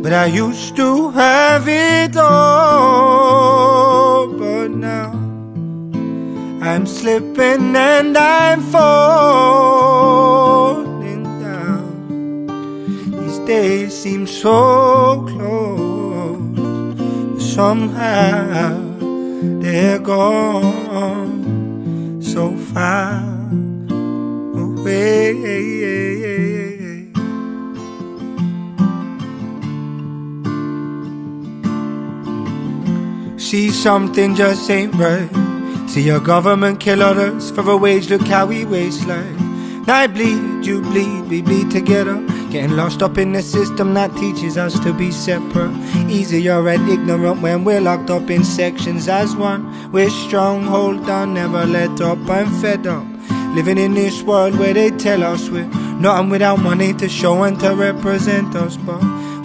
But I used to have it all, but now I'm slipping and I'm falling down. These days seem so close, but somehow they're gone so far away. See, something just ain't right. See your government kill others for a wage, look how we waste life. Now I bleed, you bleed, we bleed together. Getting lost up in the system that teaches us to be separate. Easier and ignorant when we're locked up in sections as one. We're strong, hold on, never let up, I'm fed up living in this world where they tell us we're nothing without money to show and to represent us. But